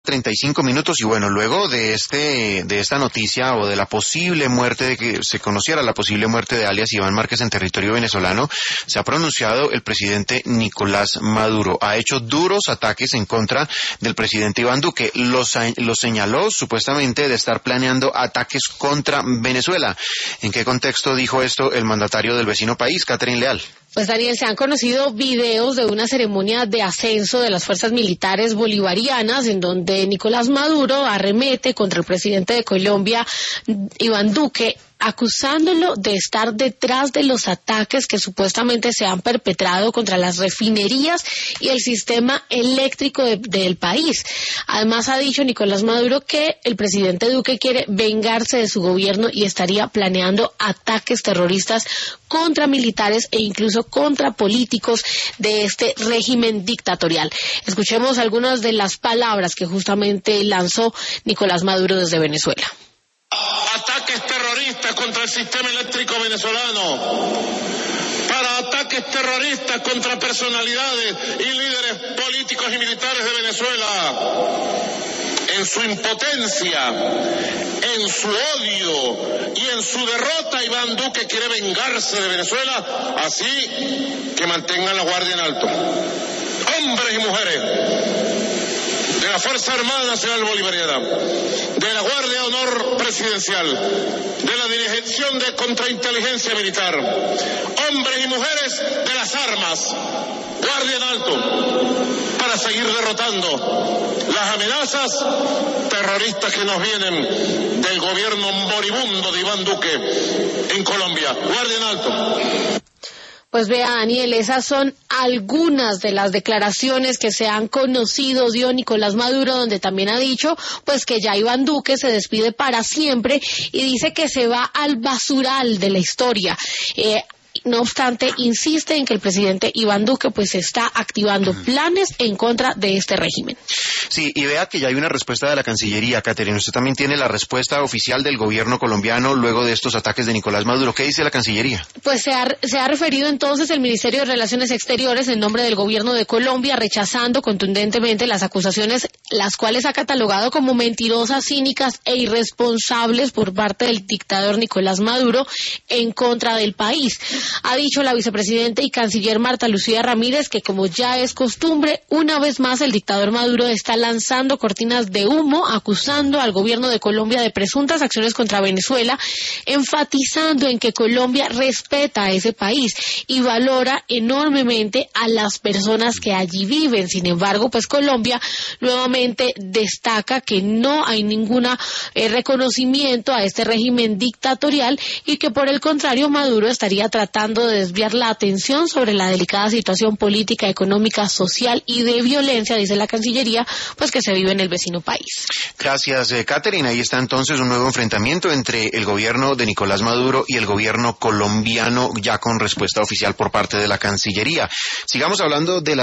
35 minutos y bueno, luego de esta noticia o de la posible muerte, de que se conociera la posible muerte de alias Iván Márquez en territorio venezolano, se ha pronunciado el presidente Nicolás Maduro. Ha hecho duros ataques en contra del presidente Iván Duque. Lo señaló supuestamente de estar planeando ataques contra Venezuela. ¿En qué contexto dijo esto el mandatario del vecino país, Catherine Leal? Pues Daniel, se han conocido videos de una ceremonia de ascenso de las fuerzas militares bolivarianas en donde Nicolás Maduro arremete contra el presidente de Colombia, Iván Duque, acusándolo de estar detrás de los ataques que supuestamente se han perpetrado contra las refinerías y el sistema eléctrico del país. Además, ha dicho Nicolás Maduro que el presidente Duque quiere vengarse de su gobierno y estaría planeando ataques terroristas contra militares e incluso contra políticos de este régimen dictatorial. Escuchemos algunas de las palabras que justamente lanzó Nicolás Maduro desde Venezuela. Ataques terroristas contra el sistema eléctrico venezolano, para ataques terroristas contra personalidades y líderes políticos y militares de Venezuela. En su impotencia, en su odio y en su derrota, Iván Duque quiere vengarse de Venezuela, así que mantengan la guardia en alto. Hombres y mujeres de la Fuerza Armada Nacional Bolivariana, de la Guardia de Honor Presidencial, de la Dirección de Contrainteligencia Militar, hombres y mujeres de las armas, guardia en alto, para seguir derrotando las amenazas terroristas que nos vienen del gobierno moribundo de Iván Duque en Colombia. Guardia en alto. Pues vea, Daniel, esas son algunas de las declaraciones que se han conocido, dio Nicolás Maduro, donde también ha dicho pues que ya Iván Duque se despide para siempre y dice que se va al basural de la historia. No obstante, insiste en que el presidente Iván Duque pues está activando planes en contra de este régimen. Sí, y vea que ya hay una respuesta de la Cancillería, Catherine. Usted también tiene la respuesta oficial del gobierno colombiano luego de estos ataques de Nicolás Maduro. ¿Qué dice la Cancillería? Pues se ha referido entonces el Ministerio de Relaciones Exteriores en nombre del gobierno de Colombia, rechazando contundentemente las acusaciones, las cuales ha catalogado como mentirosas, cínicas e irresponsables por parte del dictador Nicolás Maduro en contra del país. Ha dicho la vicepresidenta y canciller Marta Lucía Ramírez que, como ya es costumbre, una vez más el dictador Maduro está lanzando cortinas de humo, acusando al gobierno de Colombia de presuntas acciones contra Venezuela, enfatizando en que Colombia respeta a ese país y valora enormemente a las personas que allí viven. Sin embargo, pues Colombia nuevamente destaca que no hay ningún reconocimiento a este régimen dictatorial y que, por el contrario, Maduro estaría tratando de desviar la atención sobre la delicada situación política, económica, social y de violencia, dice la Cancillería, pues que se vive en el vecino país. Gracias, Catherine. Ahí está entonces un nuevo enfrentamiento entre el gobierno de Nicolás Maduro y el gobierno colombiano, ya con respuesta oficial por parte de la Cancillería. Sigamos hablando de la